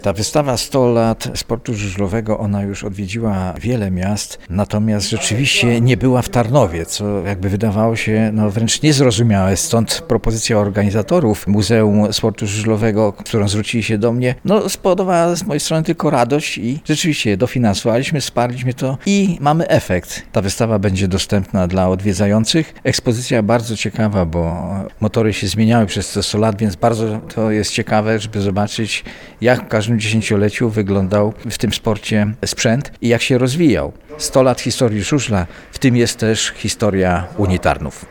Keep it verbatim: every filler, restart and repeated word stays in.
Ta wystawa sto lat sportu żużlowego, ona już odwiedziła wiele miast, natomiast rzeczywiście nie była w Tarnowie, co jakby wydawało się no, wręcz niezrozumiałe. Stąd propozycja organizatorów Muzeum Sportu Żużlowego, którą zwrócili się do mnie, no spodobała z mojej strony tylko radość i rzeczywiście dofinansowaliśmy, wsparliśmy to i mamy efekt. Ta wystawa będzie dostępna dla odwiedzających. Ekspozycja bardzo ciekawa, bo motory się zmieniały przez te sto lat, więc bardzo to jest ciekawe, żeby zobaczyć, jak w każdym dziesięcioleciu wyglądał w tym sporcie sprzęt i jak się rozwijał. sto lat historii żużla, w tym jest też historia Unii Tarnów.